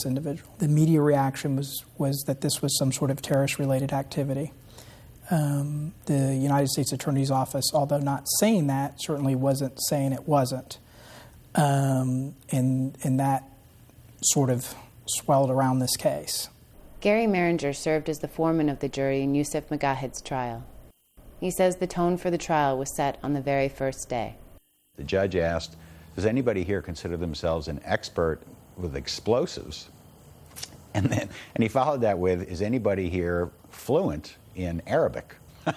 individual. The media reaction was that this was some sort of terrorist-related activity. The United States Attorney's Office, although not saying that, certainly wasn't saying it wasn't. And that sort of swelled around this case. Gary Maringer served as the foreman of the jury in Yusuf Megahed's trial. He says the tone for the trial was set on the very first day. The judge asked, does anybody here consider themselves an expert with explosives? And he followed that with, is anybody here fluent in Arabic?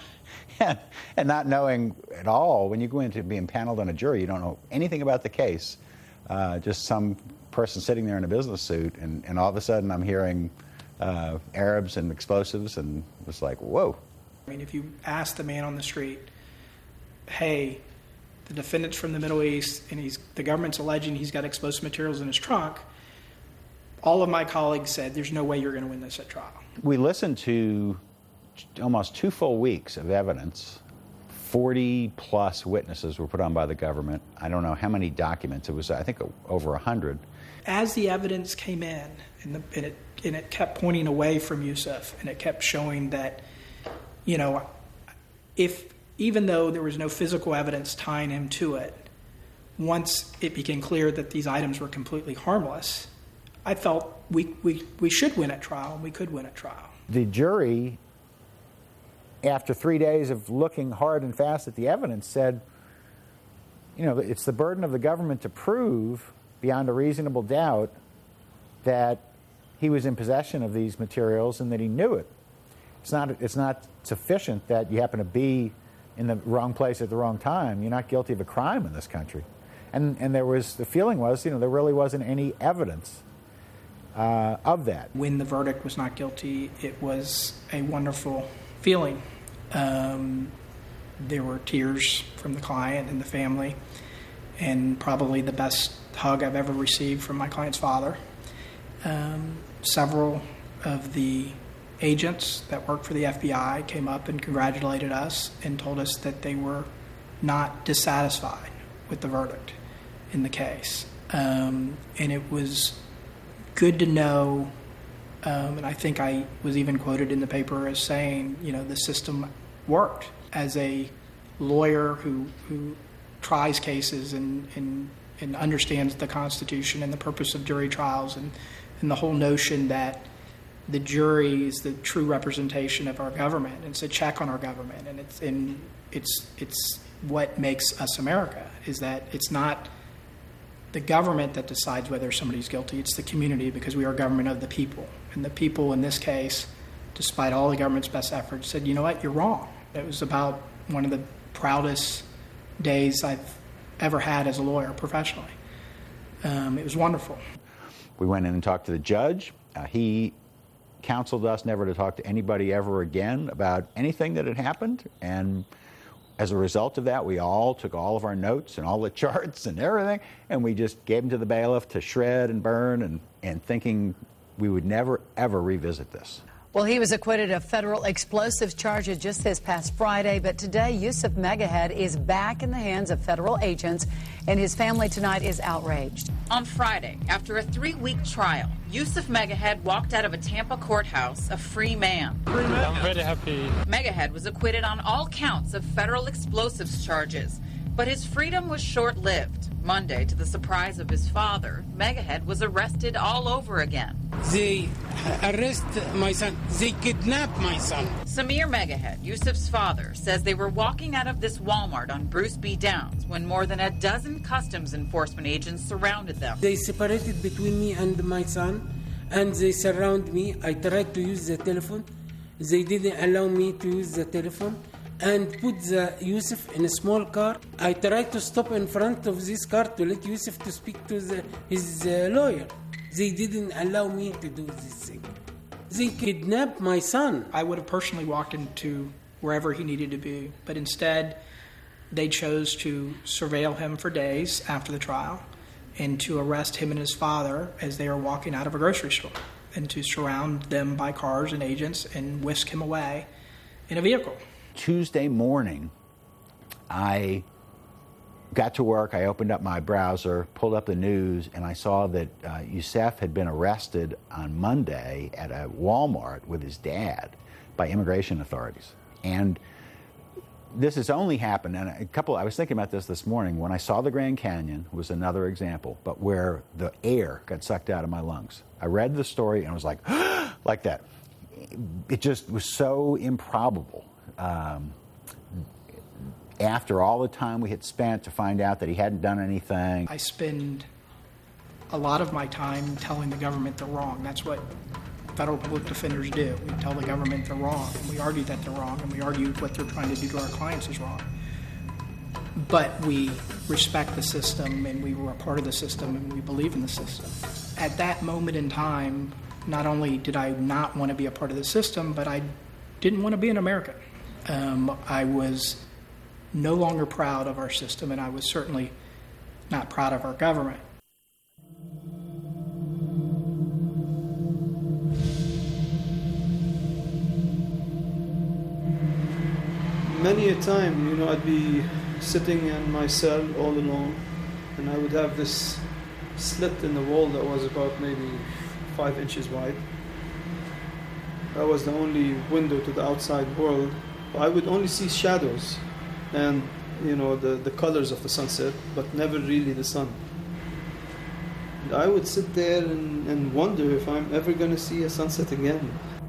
And not knowing at all, when you go into being paneled on a jury, you don't know anything about the case. Just some person sitting there in a business suit, and all of a sudden I'm hearing Arabs and explosives, and it was like, whoa. I mean, if you ask the man on the street, hey, the defendant's from the Middle East, and the government's alleging he's got explosive materials in his trunk, all of my colleagues said, there's no way you're going to win this at trial. We listened to almost 2 full weeks of evidence. 40-plus witnesses were put on by the government. I don't know how many documents. It was, I think, over 100. As the evidence came in, and it kept pointing away from Yusuf, and it kept showing that, you know, even though there was no physical evidence tying him to it, once it became clear that these items were completely harmless, I felt we should win at trial, and we could win at trial. The jury, after 3 days of looking hard and fast at the evidence, said, you know, it's the burden of the government to prove beyond a reasonable doubt that he was in possession of these materials and that he knew it. It's not sufficient that you happen to be in the wrong place at the wrong time. You're not guilty of a crime in this country. And the feeling was, you know, there really wasn't any evidence of that. When the verdict was not guilty, it was a wonderful feeling. There were tears from the client and the family, and probably the best hug I've ever received from my client's father. Several of the agents that worked for the FBI came up and congratulated us and told us that they were not dissatisfied with the verdict in the case. And it was good to know, and I think I was even quoted in the paper as saying, you know, the system worked. As a lawyer who tries cases and understands the Constitution and the purpose of jury trials and the whole notion that the jury is the true representation of our government, and it's a check on our government, and it's what makes us America, is that it's not the government that decides whether somebody's guilty, it's the community, because we are government of the people. And the people in this case, despite all the government's best efforts, said, you know what, you're wrong. It was about one of the proudest days I've ever had as a lawyer professionally. It was wonderful. We went in and talked to the judge. He counseled us never to talk to anybody ever again about anything that had happened, and as a result of that, we all took all of our notes and all the charts and everything, and we just gave them to the bailiff to shred and burn, and thinking we would never, ever revisit this. Well, he was acquitted of federal explosives charges just this past Friday, but today Yusuf Megahed is back in the hands of federal agents, and his family tonight is outraged. On Friday, after a 3-week trial, Yusuf Megahed walked out of a Tampa courthouse a free man. I'm very happy. Megahed was acquitted on all counts of federal explosives charges, but his freedom was short-lived. Monday, to the surprise of his father, Megahed was arrested all over again. They arrest my son. They kidnap my son. Samir Megahed, Yusuf's father, says they were walking out of this Walmart on Bruce B. Downs when more than a dozen customs enforcement agents surrounded them. They separated between me and my son, and they surround me. I tried to use the telephone. They didn't allow me to use the telephone, and put Yusuf in a small car. I tried to stop in front of this car to let Yusuf to speak to his lawyer. They didn't allow me to do this thing. They kidnapped my son. I would have personally walked into wherever he needed to be, but instead they chose to surveil him for days after the trial and to arrest him and his father as they were walking out of a grocery store, and to surround them by cars and agents and whisk him away in a vehicle. Tuesday morning, I got to work, I opened up my browser, pulled up the news, and I saw that Youssef had been arrested on Monday at a Walmart with his dad by immigration authorities. And this has only happened, and I was thinking about this morning, when I saw the Grand Canyon was another example, but where the air got sucked out of my lungs. I read the story and I was like, like that. It just was so improbable. After all the time we had spent to find out that he hadn't done anything. I spend a lot of my time telling the government they're wrong. That's what federal public defenders do. We tell the government they're wrong, and we argue that they're wrong, and we argue what they're trying to do to our clients is wrong. But we respect the system, and we were a part of the system, and we believe in the system. At that moment in time, not only did I not want to be a part of the system, but I didn't want to be an American. I was no longer proud of our system, and I was certainly not proud of our government. Many a time, I'd be sitting in my cell all alone, and I would have this slit in the wall that was about maybe 5 inches wide. That was the only window to the outside world. I would only see shadows and, the colors of the sunset, but never really the sun. And I would sit there and wonder if I'm ever going to see a sunset again.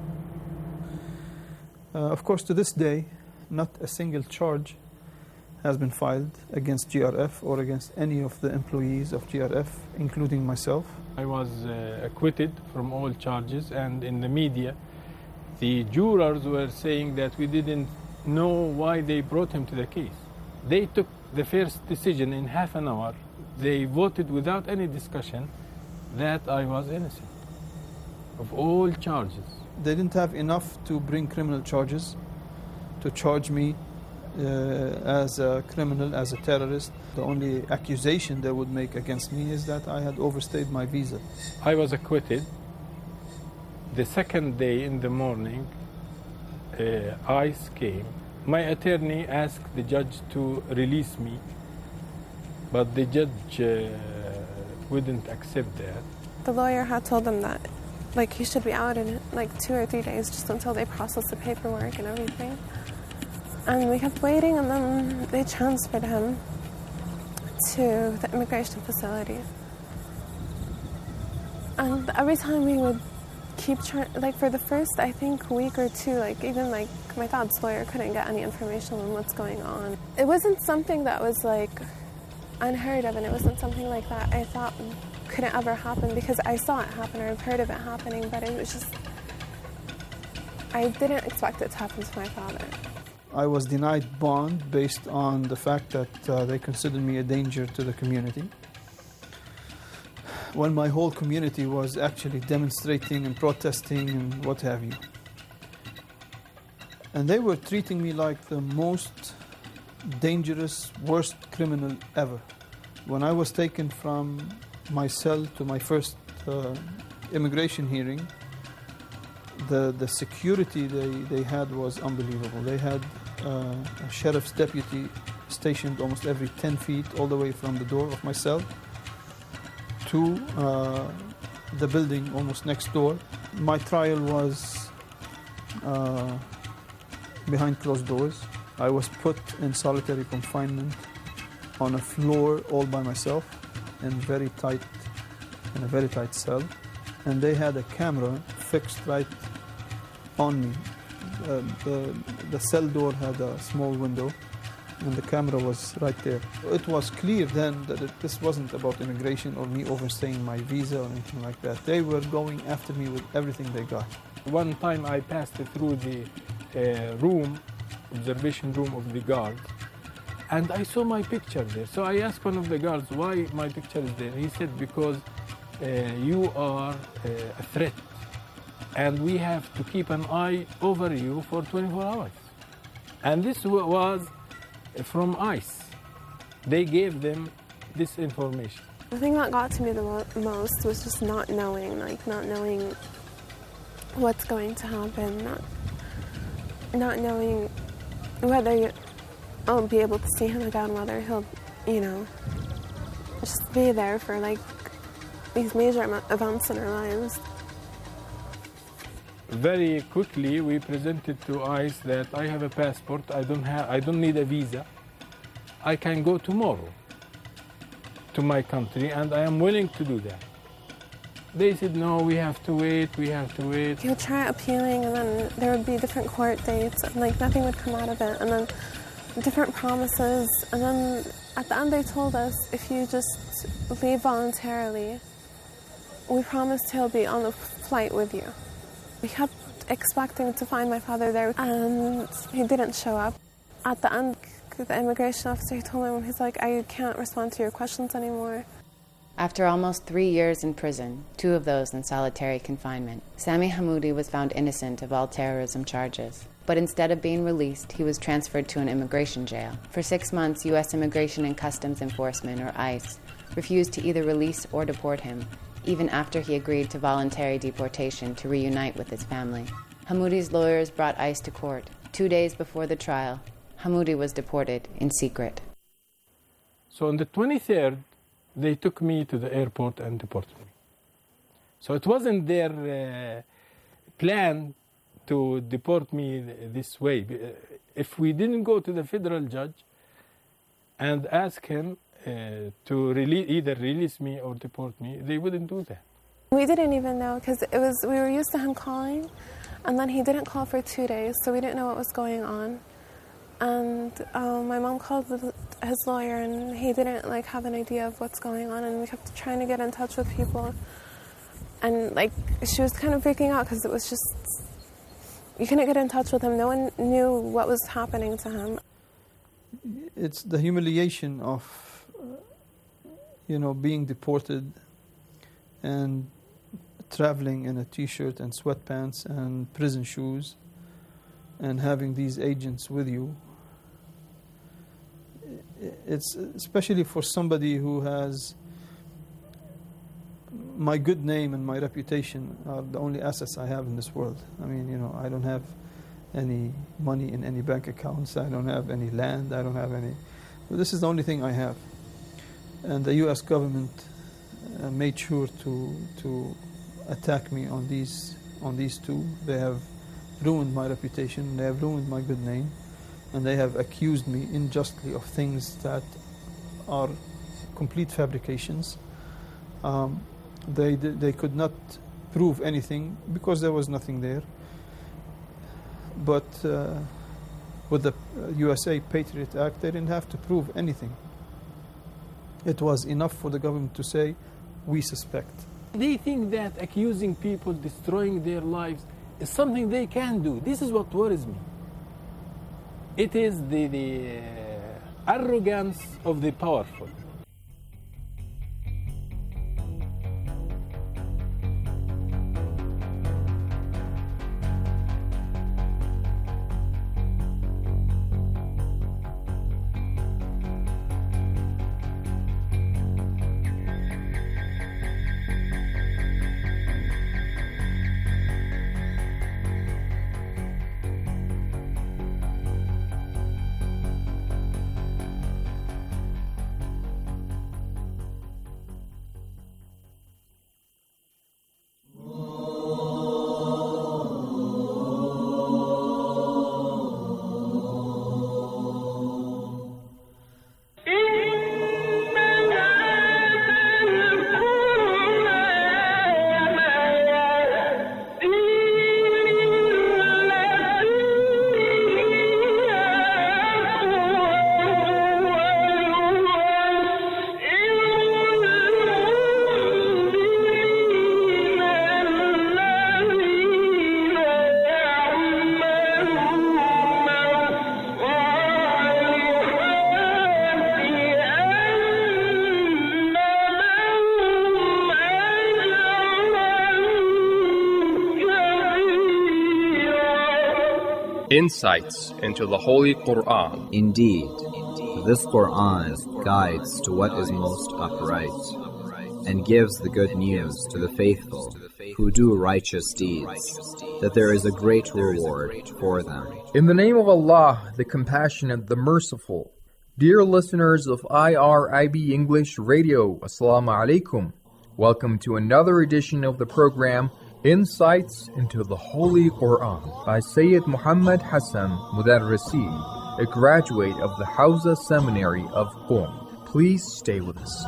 Of course, to this day, not a single charge has been filed against GRF or against any of the employees of GRF, including myself. I was acquitted from all charges, and in the media, the jurors were saying that we didn't know why they brought him to the case. They took the first decision in half an hour. They voted without any discussion that I was innocent of all charges. They didn't have enough to bring criminal charges, to charge me as a criminal, as a terrorist. The only accusation they would make against me is that I had overstayed my visa. I was acquitted. The second day in the morning, ICE came. My attorney asked the judge to release me, but the judge wouldn't accept that. The lawyer had told them that he should be out in 2 or 3 days just until they process the paperwork and everything. And we kept waiting, and then they transferred him to the immigration facility. And every time we would keep trying, for the first, I think, week or two, even my dad's lawyer couldn't get any information on what's going on. It wasn't something that was unheard of, and it wasn't something like that I thought couldn't ever happen, because I saw it happen or I've heard of it happening, but it was just, I didn't expect it to happen to my father. I was denied bond based on the fact that they considered me a danger to the community, when my whole community was actually demonstrating and protesting and what have you. And they were treating me like the most dangerous, worst criminal ever. When I was taken from my cell to my first immigration hearing, the security they had was unbelievable. They had a sheriff's deputy stationed almost every 10 feet, all the way from the door of my cell to the building almost next door. My trial was behind closed doors. I was put in solitary confinement on a floor all by myself in a very tight cell. And they had a camera fixed right on me. The cell door had a small window, and the camera was right there. It was clear then that this wasn't about immigration or me overstaying my visa or anything like that. They were going after me with everything they got. One time I passed through the observation room of the guard, and I saw my picture there. So I asked one of the guards why my picture is there. He said, because you are a threat, and we have to keep an eye over you for 24 hours. And this was from ICE. They gave them this information. The thing that got to me the most was just not knowing what's going to happen, not knowing whether I'll be able to see him again, whether he'll you know, just be there for like these major events in our lives. Very quickly, we presented to ICE that I have a passport. I don't need a visa. I can go tomorrow to my country, and I am willing to do that. They said, no, we have to wait. He would try appealing, and then there would be different court dates, and like nothing would come out of it, and then different promises, and then at the end they told us, if you just leave voluntarily, we promised he'll be on the flight with you. We kept expecting to find my father there, and he didn't show up. At the end, the immigration officer, he told him, he's like, I can't respond to your questions anymore. After almost 3 years in prison, 2 of those in solitary confinement, Sami Hammoudi was found innocent of all terrorism charges. But instead of being released, he was transferred to an immigration jail. For 6 months, U.S. Immigration and Customs Enforcement, or ICE, refused to either release or deport him, even after he agreed to voluntary deportation to reunite with his family. Hammoudi's lawyers brought ICE to court. 2 days before the trial, Hammoudi was deported in secret. So on the 23rd, they took me to the airport and deported me. So it wasn't their plan to deport me this way. If we didn't go to the federal judge and ask him to either release me or deport me, they wouldn't do that. We didn't even know, because we were used to him calling, and then he didn't call for 2 days, so we didn't know what was going on. And my mom called his lawyer, and he didn't have an idea of what's going on, and we kept trying to get in touch with people. And she was kind of freaking out, because it was just, you couldn't get in touch with him. No one knew what was happening to him. It's the humiliation of, being deported and traveling in a t-shirt and sweatpants and prison shoes and having these agents with you. It's especially for somebody who has my good name and my reputation are the only assets I have in this world. I mean, I don't have any money in any bank accounts. I don't have any land. I don't have any. This is the only thing I have. And the U.S. government made sure to attack me on these two. They have ruined my reputation. They have ruined my good name, and they have accused me unjustly of things that are complete fabrications. They could not prove anything because there was nothing there. But with the USA Patriot Act, they didn't have to prove anything. It was enough for the government to say, we suspect. They think that accusing people, destroying their lives, is something they can do. This is what worries me. It is the arrogance of the powerful. Insights into the Holy Quran. Indeed, this Quran guides to what is most upright and gives the good news to the faithful who do righteous deeds, that there is a great reward for them. In the name of Allah, the Compassionate, the Merciful. Dear listeners of IRIB English Radio, Assalamu alaikum. Welcome to another edition of the program Insights into the Holy Quran by Sayyid Muhammad Hassan Mudarrisi, a graduate of the Hawza Seminary of Qom. Please stay with us.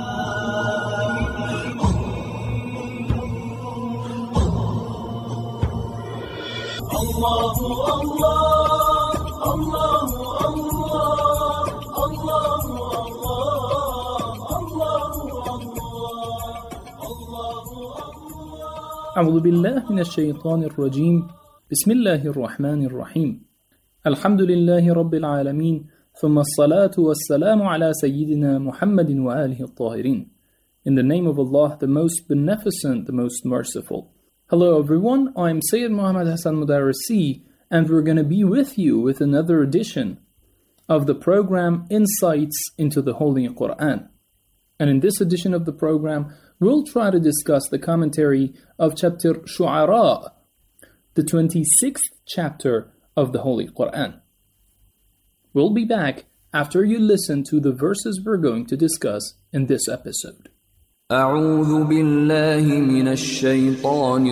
أعوذ بالله من الشيطان الرجيم بسم الله الرحمن الرحيم الحمد لله رب العالمين ثم الصلاة والسلام على سيدنا محمد وآله الطاهرين. In the name of Allah, the most beneficent, the most merciful. Hello everyone, I'm Sayyid Muhammad Hassan Mudarrisi, and we're going to be with you with another edition of the program Insights into the Holy Quran. And in this edition of the program, we'll try to discuss the commentary of chapter Shu'ara, the 26th chapter of the Holy Quran. We'll be back after you listen to the verses we're going to discuss in this episode. أعوذ بالله من الشيطان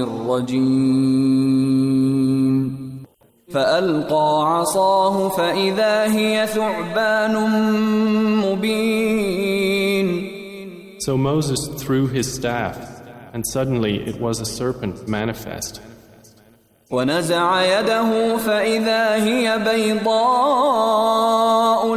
الرجيم فألقى عصاه فإذا هي ثعبان مبين. So Moses threw his staff, and suddenly it was a serpent manifest. ونزع يده فإذا هي بيضاء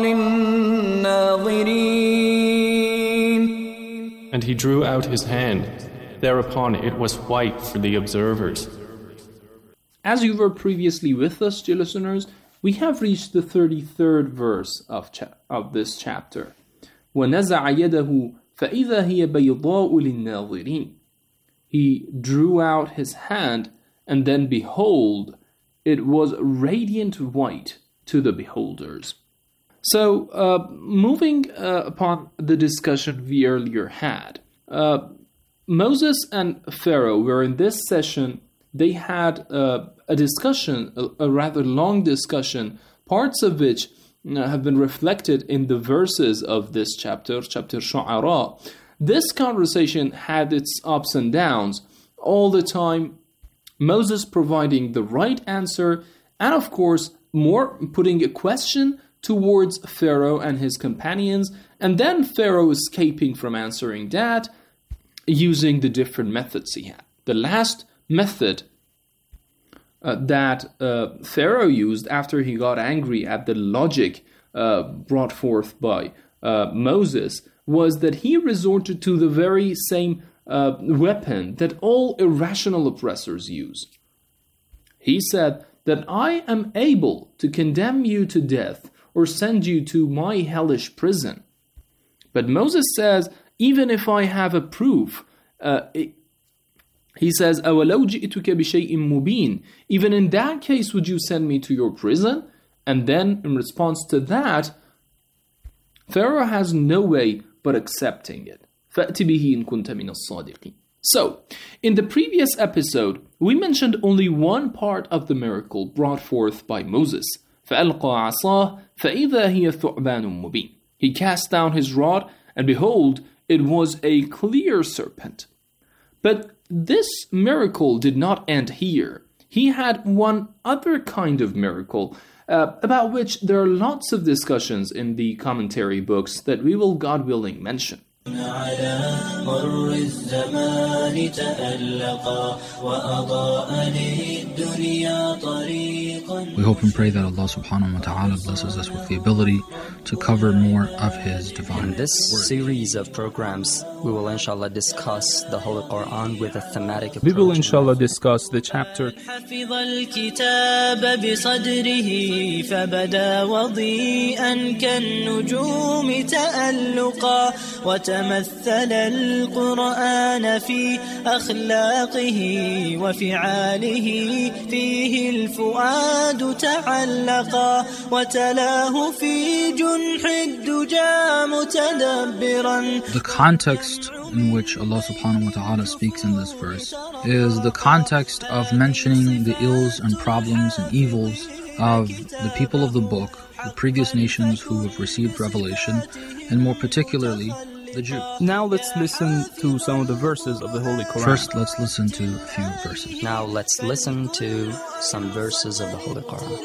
للناظرين. And he drew out his hand. Thereupon it was white for the observers. As you were previously with us, dear listeners, we have reached the 33rd verse of this chapter. وَنَزَعَ يَدَهُ فَإِذَا هِيَ بَيْضَاءُ لِلنَّاظِرِينَ. He drew out his hand, and then behold, it was radiant white to the beholders. So, moving upon the discussion we earlier had, Moses and Pharaoh were in this session. They had a discussion, a rather long discussion, parts of which have been reflected in the verses of this chapter Shu'ara. This conversation had its ups and downs, all the time Moses providing the right answer, and of course, more putting a question towards Pharaoh and his companions, and then Pharaoh escaping from answering that using the different methods he had. The last method that Pharaoh used after he got angry at the logic brought forth by Moses was that he resorted to the very same weapon that all irrational oppressors use. He said that I am able to condemn you to death or send you to my hellish prison. But Moses says, even if I have a proof, he says, أَوَلَوْ جِئْتُكَ بِشَيْءٍ مُبِينٍ. Even in that case, would you send me to your prison? And then, in response to that, Pharaoh has no way but accepting it. فَأْتِ بِهِ إِن كُنْتَ مِنَ الصَّادِقِينَ. So, in the previous episode, we mentioned only one part of the miracle brought forth by Moses. فَأَلْقَى عَصَاهُ فَإِذَا هِيَ ثُعْبَانٌ مُبِينٌ. He cast down his rod, and behold, it was a clear serpent. But this miracle did not end here. He had one other kind of miracle, about which there are lots of discussions in the commentary books that we will, God willing, mention. We hope and pray that Allah subhanahu wa ta'ala blesses us with the ability to cover more of His divine In this series of programs, we will inshallah discuss the Holy Quran with a thematic approach. We will inshallah discuss the chapter حفظ الكتاب بصدره فبدا وضيئا كالنجوم تألقا وتمثل القرآن في أخلاقه وفعاله فيه الفؤاد تعلقا وتلاه في جنح الدجى متدبرا. The context in which Allah subhanahu wa ta'ala speaks in this verse is the context of mentioning the ills and problems and evils of the people of the book the previous nations who have received revelation, and more particularly, the Jews. Now let's listen to some of the verses of the Holy Quran. First, let's listen to a few verses. Now let's listen to some verses of the Holy Quran.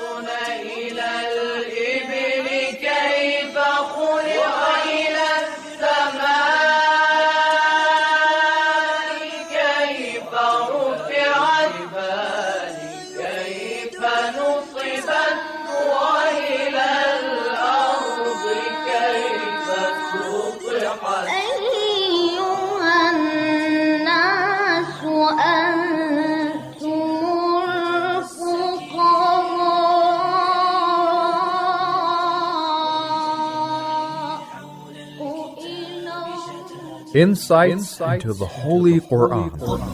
Insights into the Holy Quran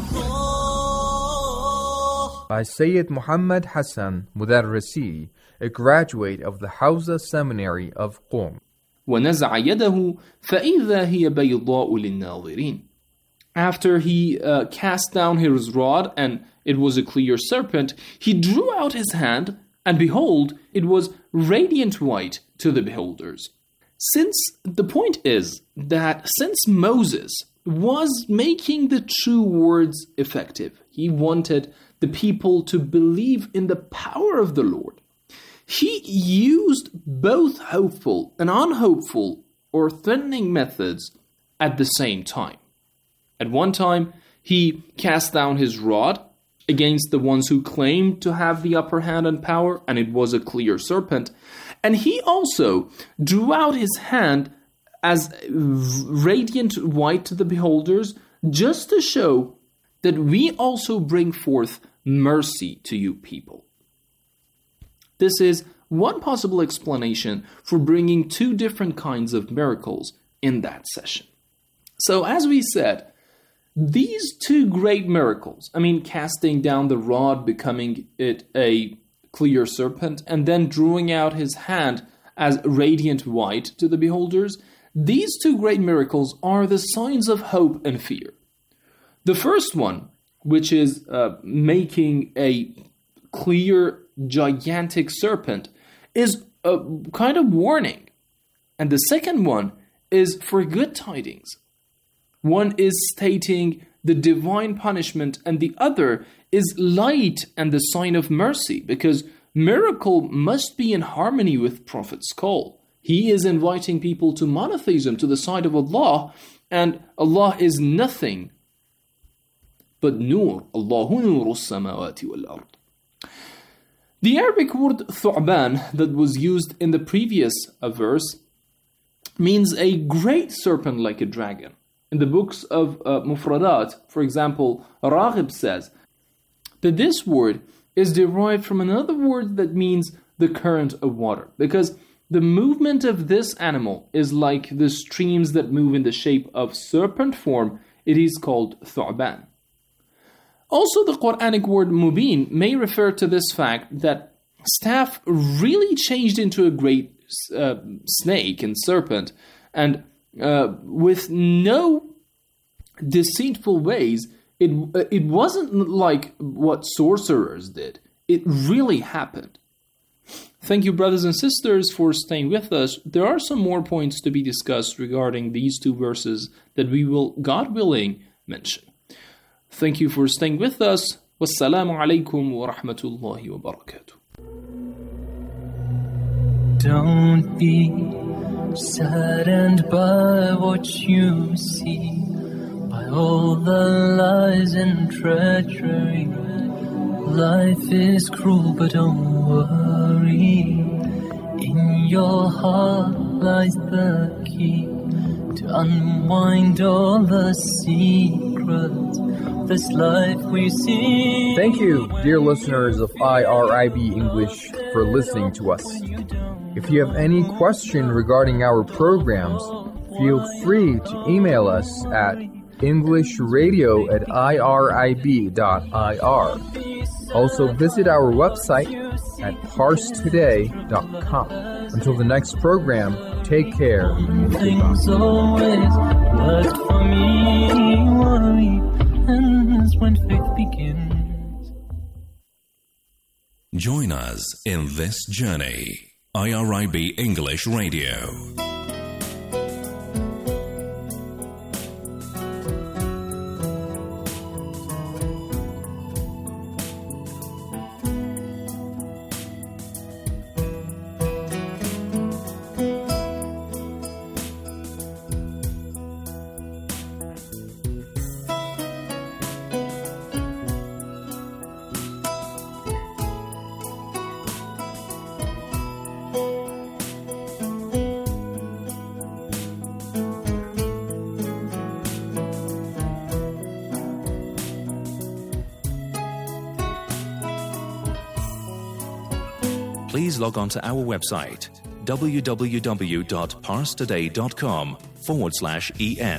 by Sayyid Muhammad Hassan Mudarrisi, a graduate of the Hawza Seminary of Qom. وَنَزَعَ يَدَهُ فَإِذَا هِيَ بَيْضَاءُ لِلنَّاظِرِينَ. After he cast down his rod, and it was a clear serpent, he drew out his hand, and behold, it was radiant white to the beholders. Since the point is that since Moses was making the true words effective, he wanted the people to believe in the power of the Lord. He used both hopeful and unhopeful or threatening methods at the same time. At one time, he cast down his rod against the ones who claimed to have the upper hand and power, and it was a clear serpent. And he also drew out his hand as radiant white to the beholders, just to show that we also bring forth mercy to you people. This is one possible explanation for bringing two different kinds of miracles in that session. So as we said, these two great miracles, casting down the rod, becoming it a clear serpent, and then drawing out his hand as radiant white to the beholders, these two great miracles are the signs of hope and fear. The first one, which is making a clear, gigantic serpent, is a kind of warning. And the second one is for good tidings. One is stating the divine punishment, and the other is light and the sign of mercy, because miracle must be in harmony with Prophet's call. He is inviting people to monotheism, to the side of Allah, and Allah is nothing but nur. Allahu nuru samawati wal ard. The Arabic word thu'ban that was used in the previous verse means a great serpent like a dragon. In the books of Mufradat, for example, Raghib says that this word is derived from another word that means the current of water, because the movement of this animal is like the streams that move in the shape of serpent form. It is called thu'ban. Also, the Quranic word mubin may refer to this fact that staff really changed into a great snake and serpent, and with no deceitful ways. It wasn't like what sorcerers did. It really happened. Thank you, brothers and sisters, for staying with us. There are some more points to be discussed regarding these two verses that we will, God willing, mention. Thank you for staying with us. Wassalamu alaikum wa rahmatullahi wa barakatuh. Don't be saddened by what you see, by all the lies and treachery. Life is cruel, but don't worry. In your heart lies the key to unwind all the secrets of this life we see. Thank you, dear listeners of IRIB English, for listening to us. If you have any question regarding our programs, feel free to email us at englishradio@irib.ir. Also visit our website at parstoday.com. Until the next program, take care. Things always worked for me. Worry ends when faith begins. Join us in this journey IRIB English Radio. Please log on to our website www.parstoday.com/en.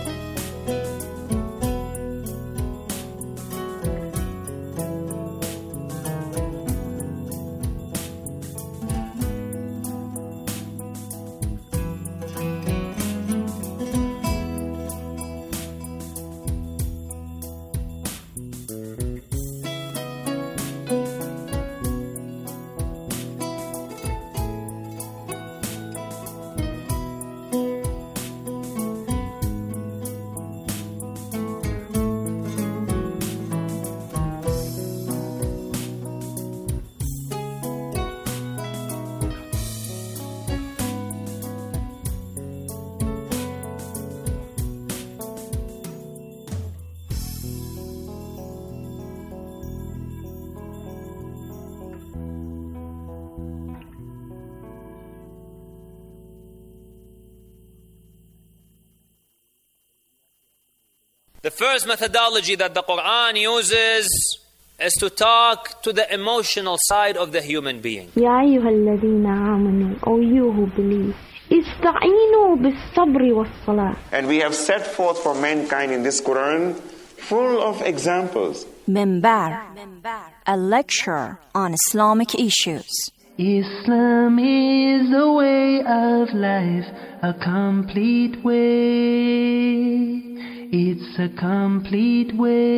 The first methodology that the Quran uses is to talk to the emotional side of the human being. يا أيها الذين آمنوا, O you who believe, استعينوا بالصبر والصلاة. And we have set forth for mankind in this Quran full of examples. Minbar, a lecture on Islamic issues. Islam is the way of life, a complete way. It's a complete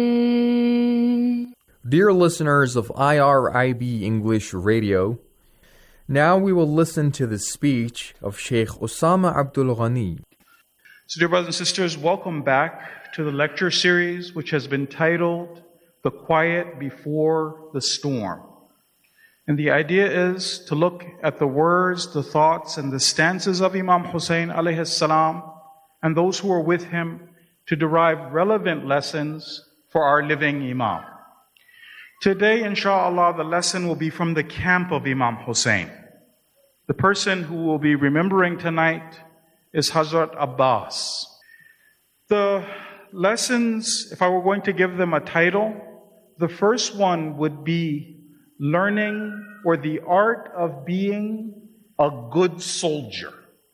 way. Dear listeners of IRIB English Radio, now we will listen to the speech of Sheikh Osama Abdul Ghani. So dear brothers and sisters, welcome back to the lecture series which has been titled The Quiet Before the Storm. And the idea is to look at the words, the thoughts, and the stances of Imam Hussein alayhi salam and those who are with him to derive relevant lessons for our living Imam. Today, inshallah, the lesson will be from the camp of Imam Hussein. The person who will be remembering tonight is Hazrat Abbas. The lessons, if I were going to give them a title, the first one would be learning or the art of being a good soldier.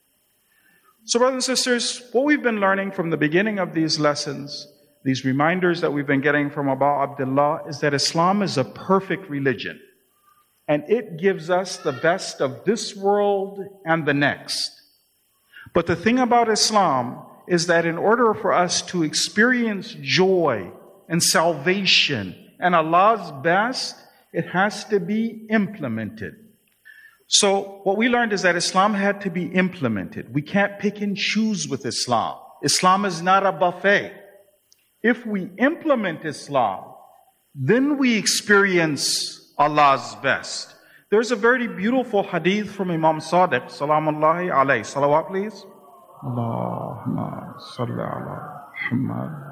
So brothers and sisters, what we've been learning from the beginning of these lessons, these reminders that we've been getting from Abu Abdullah, is that Islam is a perfect religion. And it gives us the best of this world and the next. But the thing about Islam is that in order for us to experience joy and salvation and Allah's best, it has to be implemented. So what we learned is that Islam had to be implemented. We can't pick and choose with Islam. Islam is not a buffet. If we implement Islam, then we experience Allah's best. There's a very beautiful hadith from Imam Sadiq, salamullahi alayhi. Salawat, please. Allahumma salli ala Muhammad.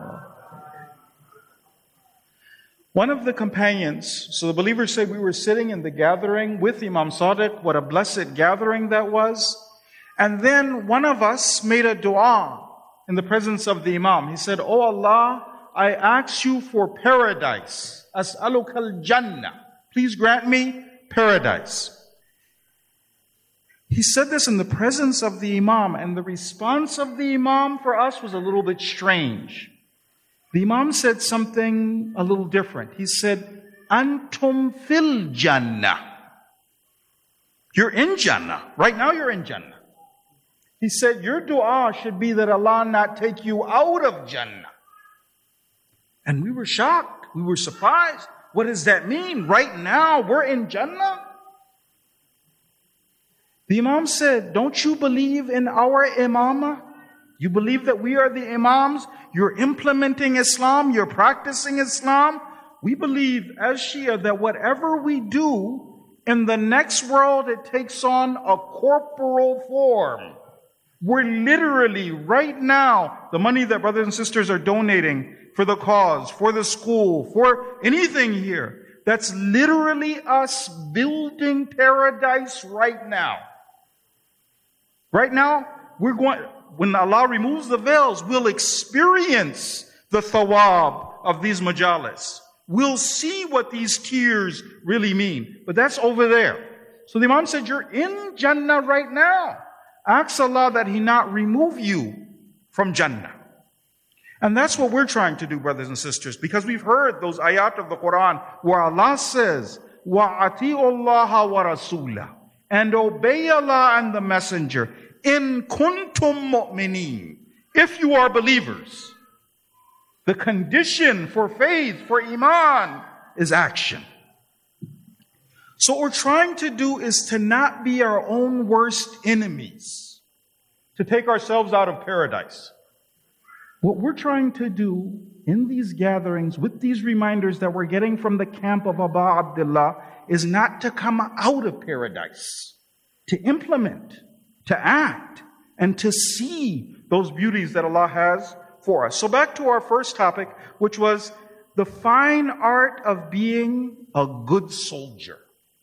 One of the companions, so the believers say we were sitting in the gathering with Imam Sadiq, what a blessed gathering that was. And then one of us made a dua in the presence of the Imam. He said, "Oh Allah, I ask you for paradise. As'aluka al-Jannah. Please grant me paradise." He said this in the presence of the Imam, and the response of the Imam for us was a little bit strange. The Imam said something a little different. He said, "Antum fil Jannah." You're in Jannah. Right now you're in Jannah. He said, your dua should be that Allah not take you out of Jannah. And we were shocked. We were surprised. What does that mean? Right now we're in Jannah? The Imam said, don't you believe in our imamah? You believe that we are the imams? You're implementing Islam, you're practicing Islam? We believe as Shia that whatever we do in the next world, it takes on a corporal form. We're literally, right now, the money that brothers and sisters are donating for the cause, for the school, for anything here, that's literally us building paradise right now. Right now, when Allah removes the veils, we'll experience the thawab of these majalis. We'll see what these tears really mean. But that's over there. So the Imam said, you're in Jannah right now. Ask Allah that He not remove you from Jannah. And that's what we're trying to do, brothers and sisters, because we've heard those ayat of the Quran where Allah says, وَأَطِيعُوا اللَّهَ وَرَسُولَهُ, and obey Allah and the Messenger, in kuntum mu'mineen, if you are believers. The condition for faith, for iman, is action. So what we're trying to do is to not be our own worst enemies, to take ourselves out of paradise. What we're trying to do in these gatherings, with these reminders that we're getting from the camp of Abu Abdullah, is not to come out of paradise, to implement, to act, and to see those beauties that Allah has for us. So back to our first topic, which was the fine art of being a good soldier.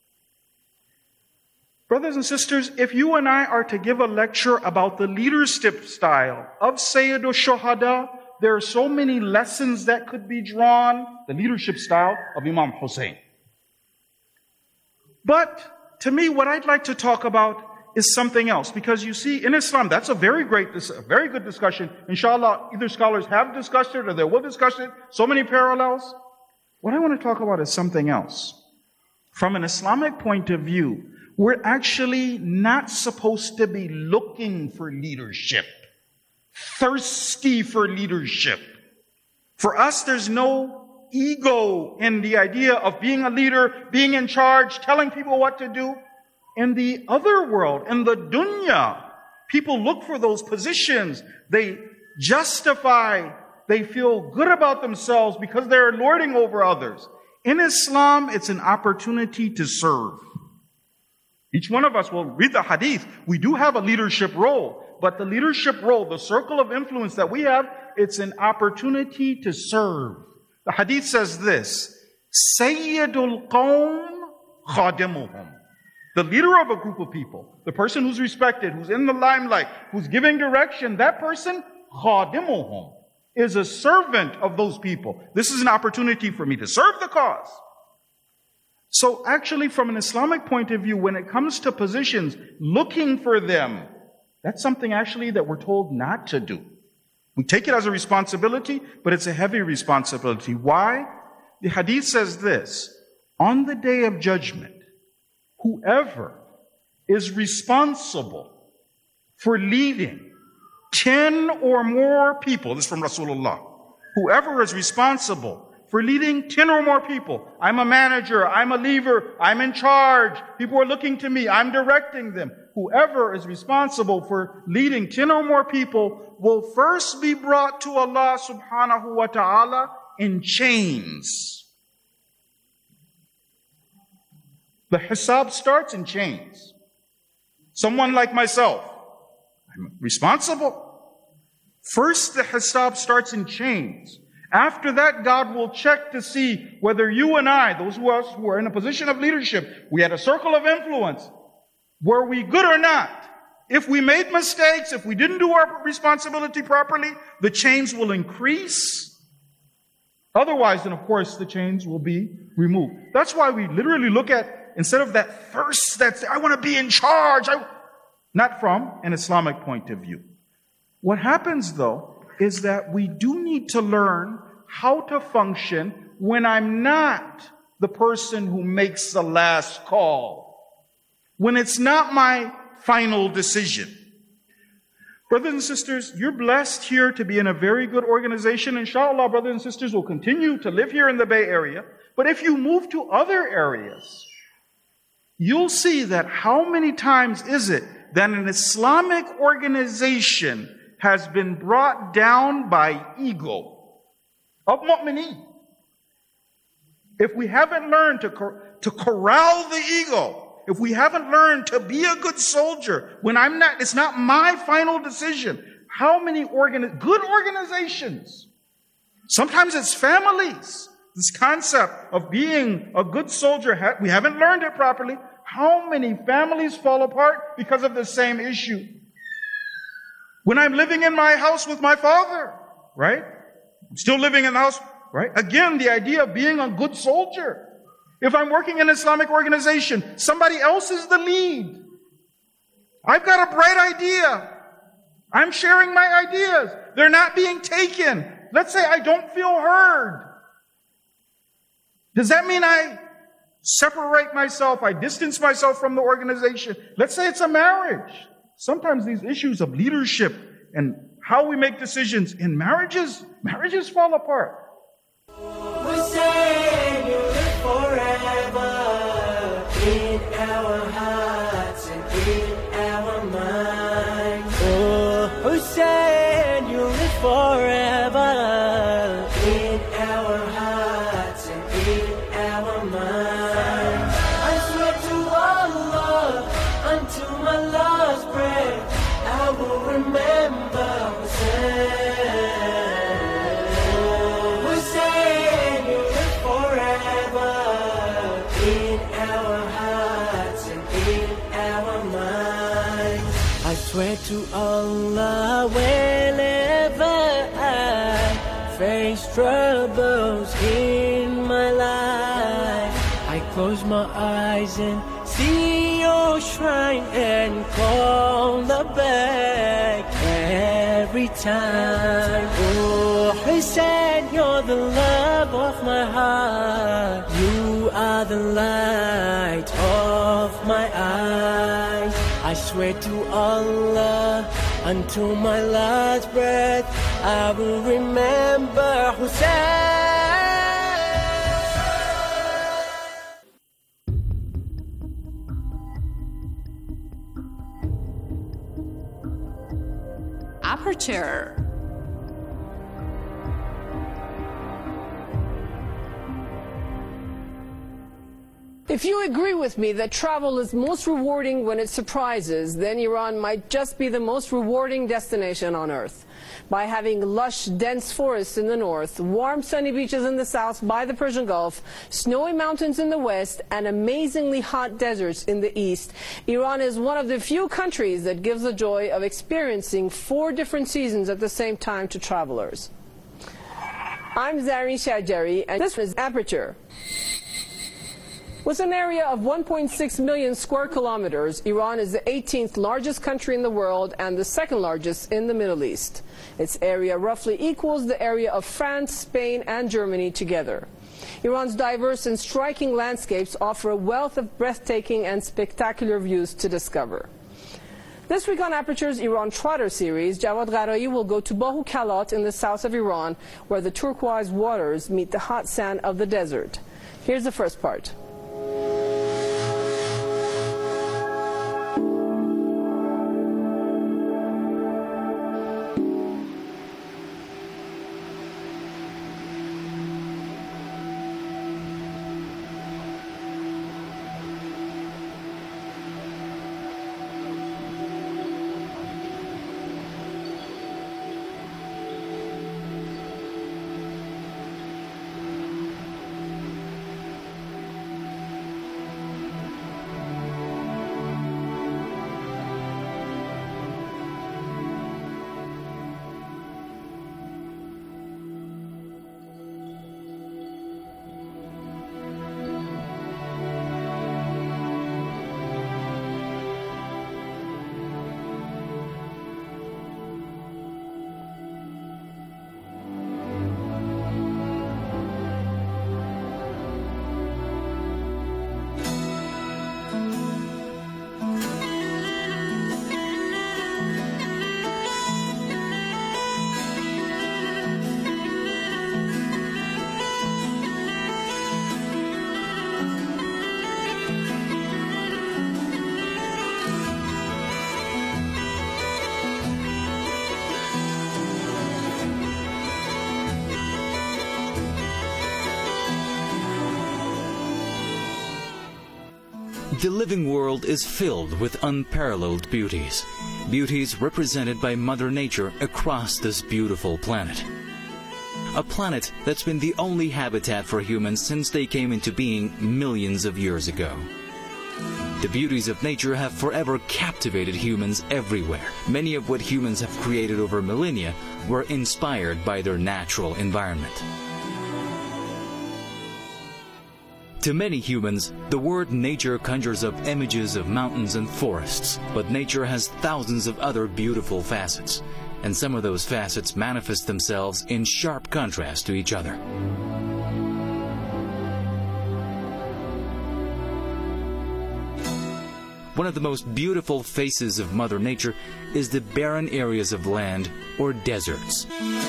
Brothers and sisters, if you and I are to give a lecture about the leadership style of Sayyid al-Shuhada, there are so many lessons that could be drawn, the leadership style of Imam Hussein. But to me, what I'd like to talk about is something else, because you see, in Islam, that's a very good discussion. Inshallah, either scholars have discussed it or they will discuss it. So many parallels. What I want to talk about is something else. From an Islamic point of view, we're actually not supposed to be looking for leadership, thirsty for leadership. For us, there's no ego in the idea of being a leader, being in charge, telling people what to do. In the other world, in the dunya, people look for those positions. They justify, they feel good about themselves because they're lording over others. In Islam, it's an opportunity to serve. Each one of us will read the hadith. We do have a leadership role, but the leadership role, the circle of influence that we have, it's an opportunity to serve. The hadith says this, Sayyidul Qawm Khadimuhum. The leader of a group of people, the person who's respected, who's in the limelight, who's giving direction, that person, khadimuhum, is a servant of those people. This is an opportunity for me to serve the cause. So actually, from an Islamic point of view, when it comes to positions, looking for them, that's something actually that we're told not to do. We take it as a responsibility, but it's a heavy responsibility. Why? The hadith says this, on the day of judgment, whoever is responsible for leading 10 or more people, this is from Rasulullah, whoever is responsible for leading 10 or more people, I'm a manager, I'm a leader, I'm in charge, people are looking to me, I'm directing them. Whoever is responsible for leading 10 or more people will first be brought to Allah subhanahu wa ta'ala in chains. The hisab starts in chains. Someone like myself, I'm responsible. First, the hisab starts in chains. After that, God will check to see whether you and I, those of us who are in a position of leadership, we had a circle of influence, were we good or not? If we made mistakes, if we didn't do our responsibility properly, the chains will increase. Otherwise, then of course, the chains will be removed. That's why we literally look at, instead of that thirst that I want to be in charge, not from an Islamic point of view. What happens though is that we do need to learn how to function when I'm not the person who makes the last call. When it's not my final decision. Brothers and sisters, you're blessed here to be in a very good organization. Inshallah, brothers and sisters will continue to live here in the Bay Area. But if you move to other areas, you'll see that how many times is it that an Islamic organization has been brought down by ego of mu'mineen. If we haven't learned to corral the ego, if we haven't learned to be a good soldier, when it's not my final decision. How many good organizations? Sometimes it's families. This concept of being a good soldier, we haven't learned it properly. How many families fall apart because of the same issue? When I'm living in my house with my father, right? I'm still living in the house, right? Again, the idea of being a good soldier. If I'm working in an Islamic organization, somebody else is the lead. I've got a bright idea. I'm sharing my ideas. They're not being taken. Let's say I don't feel heard. Does that mean I separate myself, I distance myself from the organization? Let's say it's a marriage. Sometimes these issues of leadership and how we make decisions in marriages fall apart. We say you live forever in our hearts and in our minds. Oh, Hussein, you live forever in our hearts and in our minds. I swear to Allah, until my last breath, I will remember Hussein. Hussein, you live forever in our hearts and in our minds. I swear to Allah, whenever I face troubles in my life, I close my eyes and see your shrine and call the back every time. Oh, Hussein, you're the love of my heart. You are the light of my eyes. I swear to Allah, until my last breath, I will remember Hussein. Aperture. If you agree with me that travel is most rewarding when it surprises, then Iran might just be the most rewarding destination on earth. By having lush, dense forests in the north, warm, sunny beaches in the south by the Persian Gulf, snowy mountains in the west, and amazingly hot deserts in the east, Iran is one of the few countries that gives the joy of experiencing 4 different seasons at the same time to travelers. I'm Zareen Shahjari, and this is Aperture. With an area of 1.6 million square kilometers, Iran is the 18th largest country in the world and the 2nd largest in the Middle East. Its area roughly equals the area of France, Spain, and Germany together. Iran's diverse and striking landscapes offer a wealth of breathtaking and spectacular views to discover. This week on Aperture's Iran Trotter series, Jawad Gharai will go to Bahu Kalat in the south of Iran, where the turquoise waters meet the hot sand of the desert. Here's the first part. The living world is filled with unparalleled beauties. Beauties represented by Mother Nature across this beautiful planet. A planet that's been the only habitat for humans since they came into being millions of years ago. The beauties of nature have forever captivated humans everywhere. Many of what humans have created over millennia were inspired by their natural environment. To many humans, the word nature conjures up images of mountains and forests, but nature has thousands of other beautiful facets, and some of those facets manifest themselves in sharp contrast to each other. One of the most beautiful faces of Mother Nature is the barren areas of land, or deserts.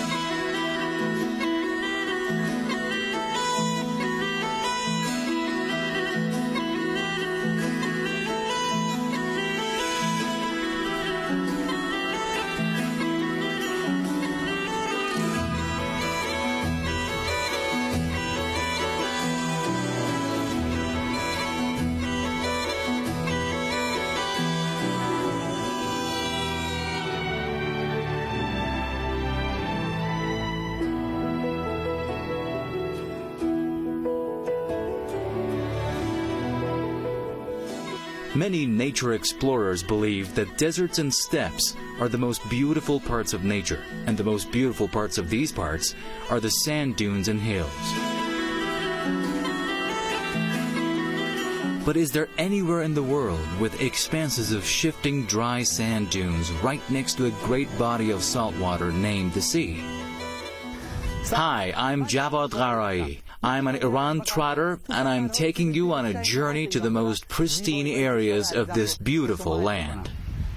Many nature explorers believe that deserts and steppes are the most beautiful parts of nature, and the most beautiful parts of these parts are the sand dunes and hills. But is there anywhere in the world with expanses of shifting dry sand dunes right next to a great body of salt water named the sea? Hi, I'm Javad Gharai. I'm an Iran trotter, and I'm taking you on a journey to the most pristine areas of this beautiful land.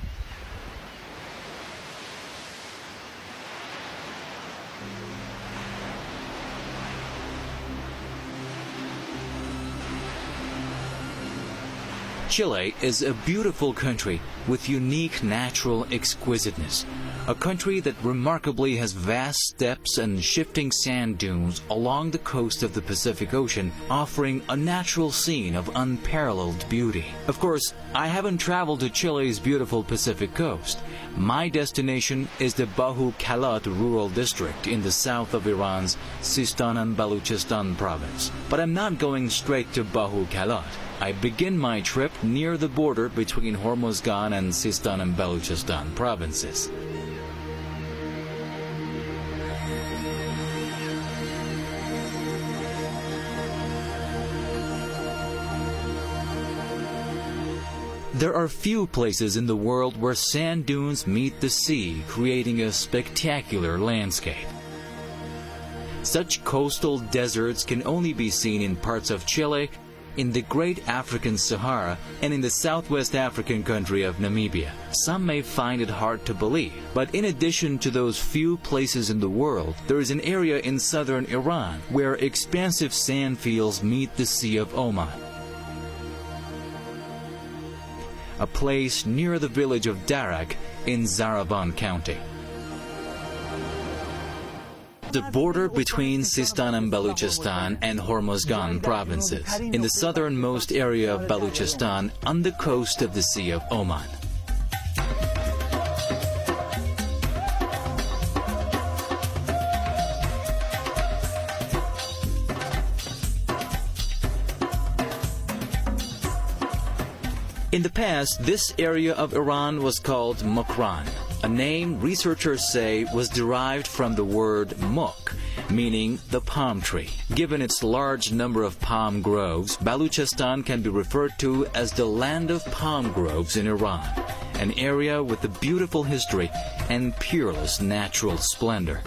Chile is a beautiful country with unique natural exquisiteness. A country that remarkably has vast steppes and shifting sand dunes along the coast of the Pacific Ocean, offering a natural scene of unparalleled beauty. Of course, I haven't traveled to Chile's beautiful Pacific coast. My destination is the Bahu Kalat rural district in the south of Iran's Sistan and Baluchistan province. But I'm not going straight to Bahu Kalat. I begin my trip near the border between Hormozgan and Sistan and Baluchistan provinces. There are few places in the world where sand dunes meet the sea, creating a spectacular landscape. Such coastal deserts can only be seen in parts of Chile, in the Great African Sahara, and in the southwest African country of Namibia. Some may find it hard to believe, but in addition to those few places in the world, there is an area in southern Iran where expansive sand fields meet the Sea of Oman. A place near the village of Darak in Zaraban County. The border between Sistan and Baluchistan and Hormozgan provinces, in the southernmost area of Baluchistan on the coast of the Sea of Oman. In the past, this area of Iran was called Mukran, a name researchers say was derived from the word muk, meaning the palm tree. Given its large number of palm groves, Baluchistan can be referred to as the land of palm groves in Iran, an area with a beautiful history and peerless natural splendor.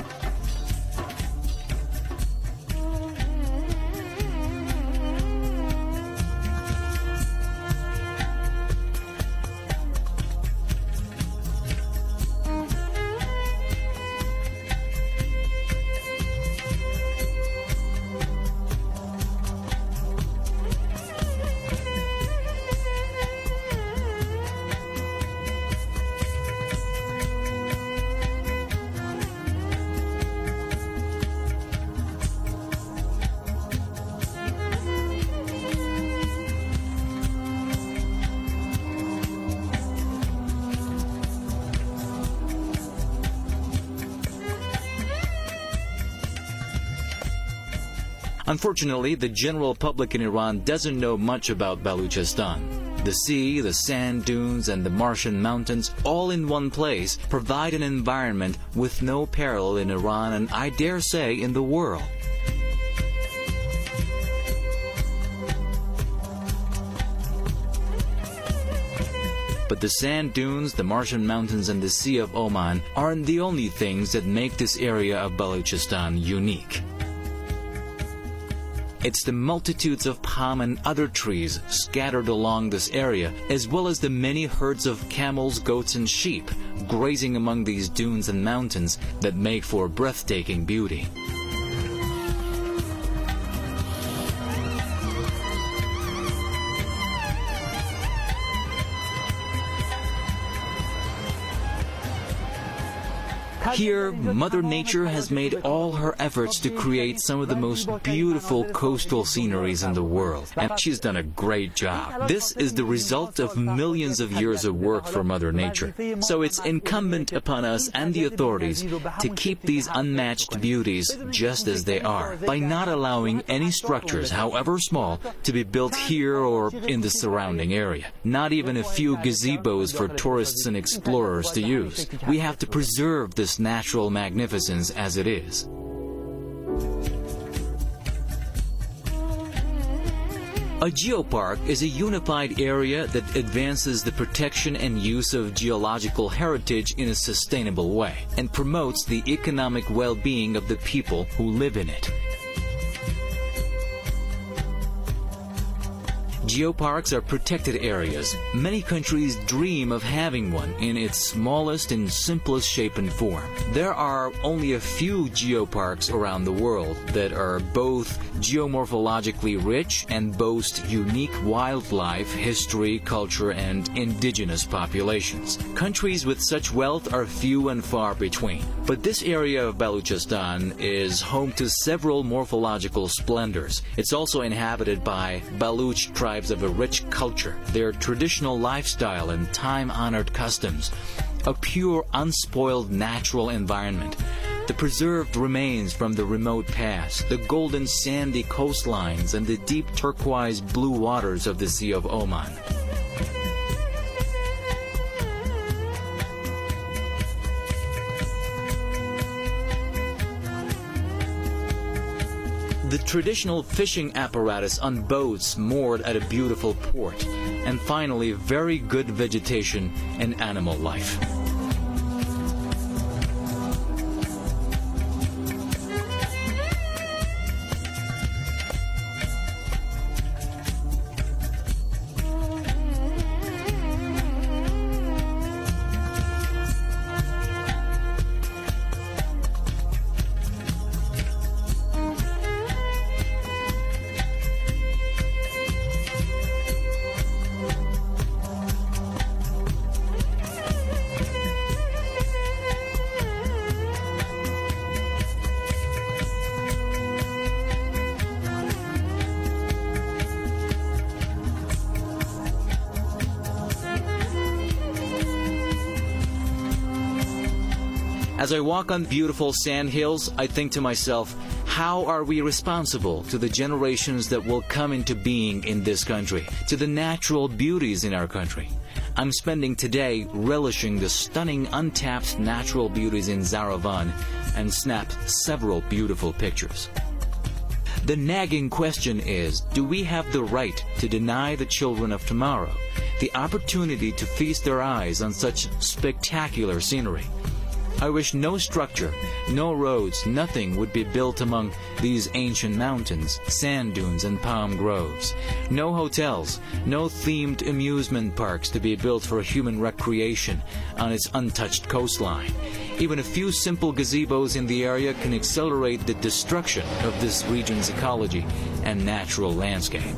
Unfortunately, the general public in Iran doesn't know much about Balochistan. The sea, the sand dunes, and the Martian mountains, all in one place, provide an environment with no parallel in Iran and I dare say in the world. But the sand dunes, the Martian mountains, and the Sea of Oman aren't the only things that make this area of Balochistan unique. It's the multitudes of palm and other trees scattered along this area, as well as the many herds of camels, goats, and sheep grazing among these dunes and mountains that make for breathtaking beauty. Here, Mother Nature has made all her efforts to create some of the most beautiful coastal sceneries in the world, and she's done a great job. This is the result of millions of years of work for Mother Nature. So it's incumbent upon us and the authorities to keep these unmatched beauties just as they are, by not allowing any structures, however small, to be built here or in the surrounding area. Not even a few gazebos for tourists and explorers to use. We have to preserve this natural magnificence as it is. A geopark is a unified area that advances the protection and use of geological heritage in a sustainable way and promotes the economic well-being of the people who live in it. Geoparks are protected areas. Many countries dream of having one in its smallest and simplest shape and form. There are only a few geoparks around the world that are both geomorphologically rich and boast unique wildlife, history, culture, and indigenous populations. Countries with such wealth are few and far between. But this area of Balochistan is home to several morphological splendors. It's also inhabited by Baloch tribes of a rich culture, their traditional lifestyle and time-honored customs, a pure, unspoiled natural environment, the preserved remains from the remote past, the golden sandy coastlines, and the deep turquoise blue waters of the Sea of Oman. The traditional fishing apparatus on boats moored at a beautiful port, and finally very good vegetation and animal life. As I walk on beautiful sand hills, I think to myself, how are we responsible to the generations that will come into being in this country, to the natural beauties in our country? I'm spending today relishing the stunning untapped natural beauties in Zaravan and snapped several beautiful pictures. The nagging question is, do we have the right to deny the children of tomorrow the opportunity to feast their eyes on such spectacular scenery? I wish no structure, no roads, nothing would be built among these ancient mountains, sand dunes, and palm groves. No hotels, no themed amusement parks to be built for human recreation on its untouched coastline. Even a few simple gazebos in the area can accelerate the destruction of this region's ecology and natural landscape.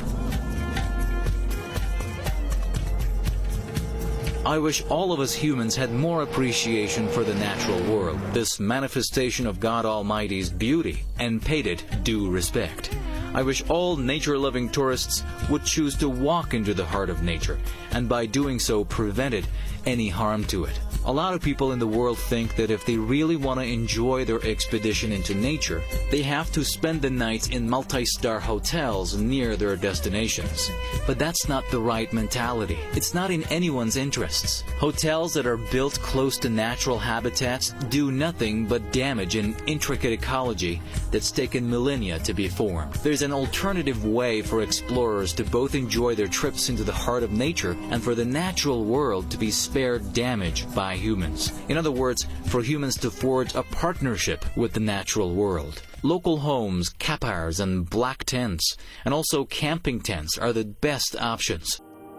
I wish all of us humans had more appreciation for the natural world, this manifestation of God Almighty's beauty, and paid it due respect. I wish all nature-loving tourists would choose to walk into the heart of nature, and by doing so prevented any harm to it. A lot of people in the world think that if they really want to enjoy their expedition into nature, they have to spend the nights in multi-star hotels near their destinations. But that's not the right mentality. It's not in anyone's interests. Hotels that are built close to natural habitats do nothing but damage an intricate ecology that's taken millennia to be formed. There's an alternative way for explorers to both enjoy their trips into the heart of nature and for the natural world to be spared damage by humans. In other words, for humans to forge a partnership with the natural world. Local homes, kapars, and black tents, and also camping tents are the best options.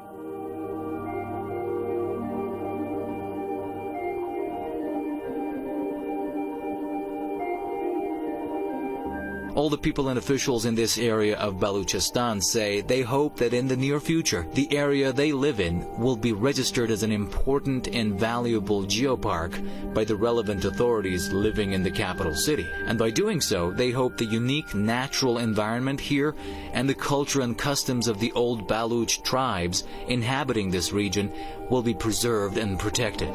All the people and officials in this area of Baluchistan say they hope that in the near future, the area they live in will be registered as an important and valuable geopark by the relevant authorities living in the capital city. And by doing so, they hope the unique natural environment here and the culture and customs of the old Baluch tribes inhabiting this region will be preserved and protected.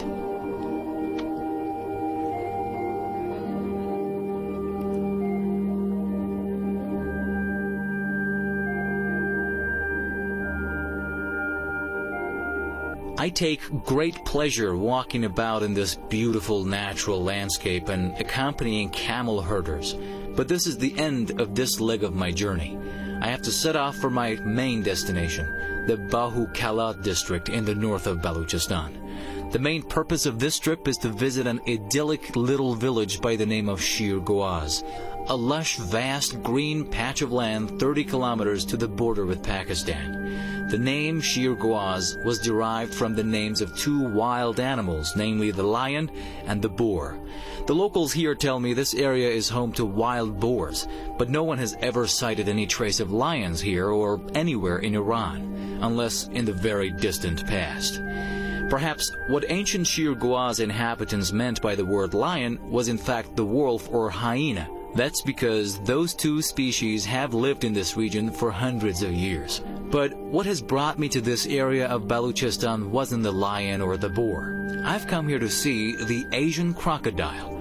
I take great pleasure walking about in this beautiful natural landscape and accompanying camel herders. But this is the end of this leg of my journey. I have to set off for my main destination, the Bahu Kalat district in the north of Baluchistan. The main purpose of this trip is to visit an idyllic little village by the name of Shir Goaz, a lush, vast green patch of land 30 kilometers to the border with Pakistan. The name Shir Goaz was derived from the names of two wild animals, namely the lion and the boar. The locals here tell me this area is home to wild boars, but no one has ever cited any trace of lions here or anywhere in Iran, unless in the very distant past. Perhaps what ancient Shir Goaz inhabitants meant by the word lion was in fact the wolf or hyena. That's because those two species have lived in this region for hundreds of years. But what has brought me to this area of Baluchistan wasn't the lion or the boar. I've come here to see the Asian crocodile.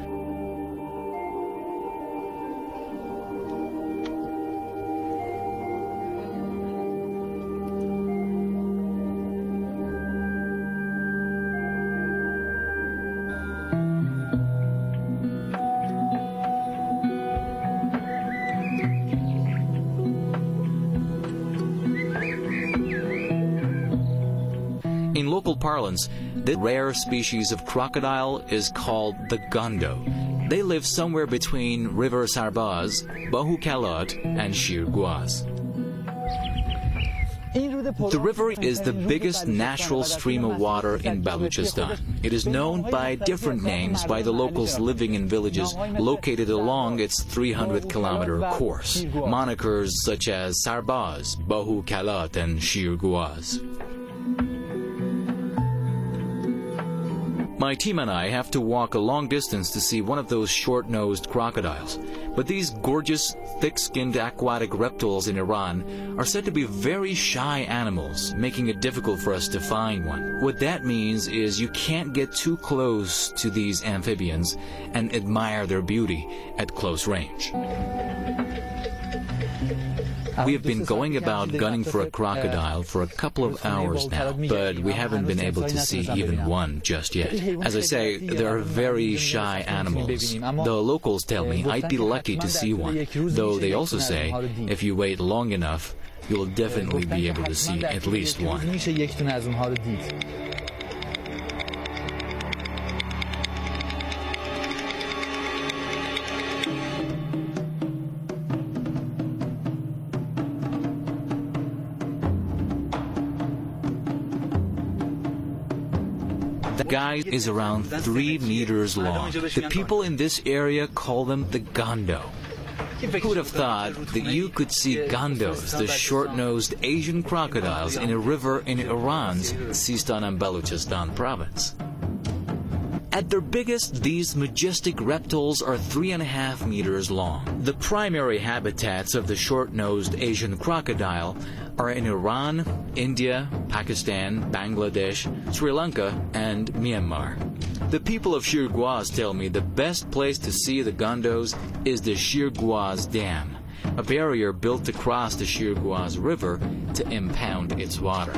In local parlance, this rare species of crocodile is called the gondo. They live somewhere between River Sarbaz, Bahu Kalat, and Shir Goaz. The river is the biggest natural stream of water in Baluchistan. It is known by different names by the locals living in villages located along its 300-kilometer course. Monikers such as Sarbaz, Bahu Kalat, and Shir Goaz. My team and I have to walk a long distance to see one of those short-nosed crocodiles. But these gorgeous, thick-skinned aquatic reptiles in Iran are said to be very shy animals, making it difficult for us to find one. What that means is you can't get too close to these amphibians and admire their beauty at close range. We have been going about gunning for a crocodile for a couple of hours now, but we haven't been able to see even one just yet. As I say, they are very shy animals. The locals tell me I'd be lucky to see one, though they also say if you wait long enough, you'll definitely be able to see at least one. The guy is around 3 meters long. The people in this area call them the gondo. Who would have thought that you could see gondos, the short-nosed Asian crocodiles, in a river in Iran's Sistan and Baluchistan province? At their biggest, these majestic reptiles are 3.5 meters long. The primary habitats of the short-nosed Asian crocodile are in Iran, India, Pakistan, Bangladesh, Sri Lanka, and Myanmar. The people of Shirguaz tell me the best place to see the gondos is the Shirguaz Dam, a barrier built to cross the Shirguaz River to impound its water.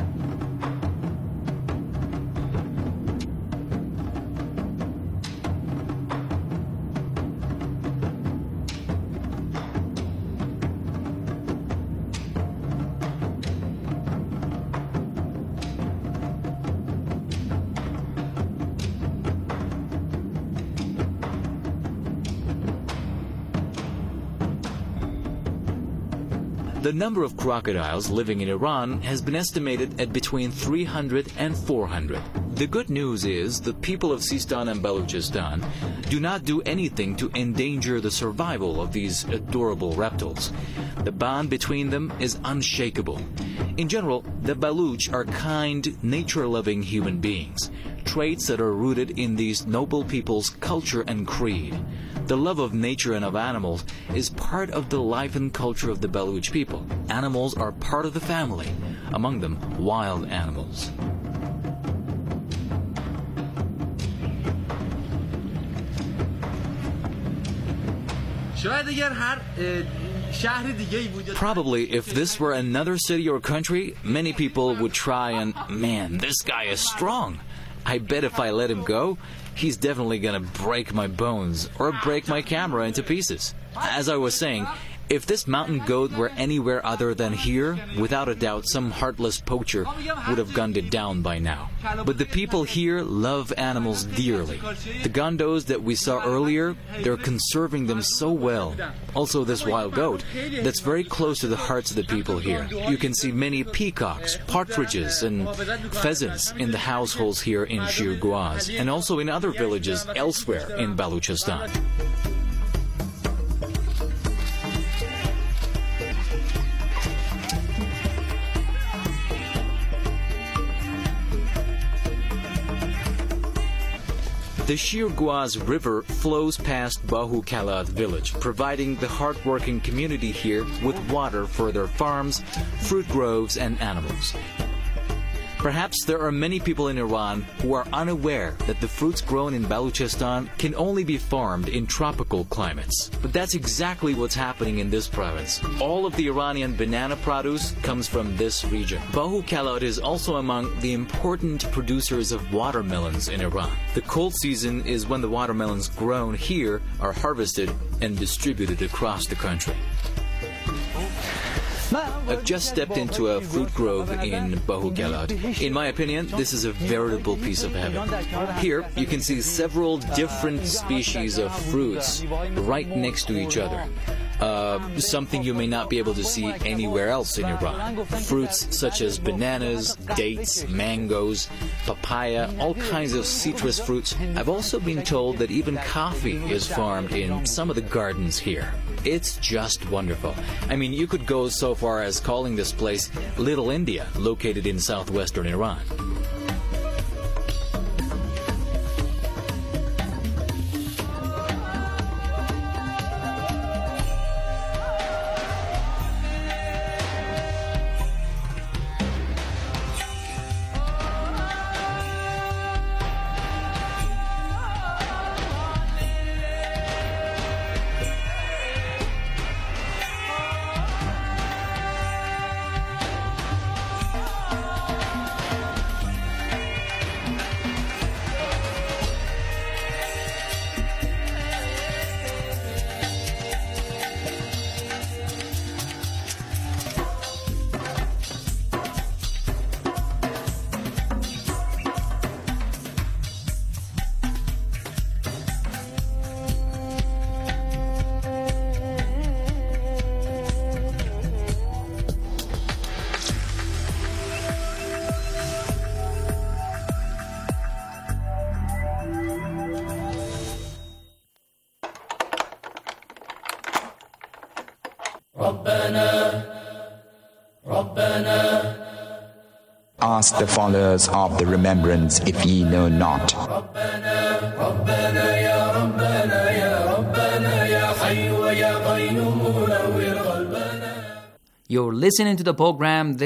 The number of crocodiles living in Iran has been estimated at between 300 and 400. The good news is the people of Sistan and Balochistan do not do anything to endanger the survival of these adorable reptiles. The bond between them is unshakable. In general, the Baluch are kind, nature-loving human beings, traits that are rooted in these noble people's culture and creed. The love of nature and of animals is part of the life and culture of the Baluch people. Animals are part of the family, among them wild animals. Probably if this were another city or country, many people would try and, man, this guy is strong. I bet if I let him go, he's definitely gonna break my bones or break my camera into pieces. As I was saying, if this mountain goat were anywhere other than here, without a doubt some heartless poacher would have gunned it down by now. But the people here love animals dearly. The gondos that we saw earlier, they're conserving them so well. Also this wild goat, that's very close to the hearts of the people here. You can see many peacocks, partridges, and pheasants in the households here in Shirguaz, and also in other villages elsewhere in Balochistan. The Shirguaz River flows past Bahu Kalat village, providing the hardworking community here with water for their farms, fruit groves, and animals. Perhaps there are many people in Iran who are unaware that the fruits grown in Balochistan can only be farmed in tropical climates. But that's exactly what's happening in this province. All of the Iranian banana produce comes from this region. Bahu Kalat is also among the important producers of watermelons in Iran. The cold season is when the watermelons grown here are harvested and distributed across the country. I've just stepped into a fruit grove in Bahu Kalat. In my opinion, this is a veritable piece of heaven. Here, you can see several different species of fruits right next to each other. Something you may not be able to see anywhere else in Iran. Fruits such as bananas, dates, mangoes, papaya, all kinds of citrus fruits. I've also been told that even coffee is farmed in some of the gardens here. It's just wonderful. I mean, you could go so far as calling this place Little India, located in southwestern Iran. Ask the followers of the remembrance if ye know not. You're listening to the program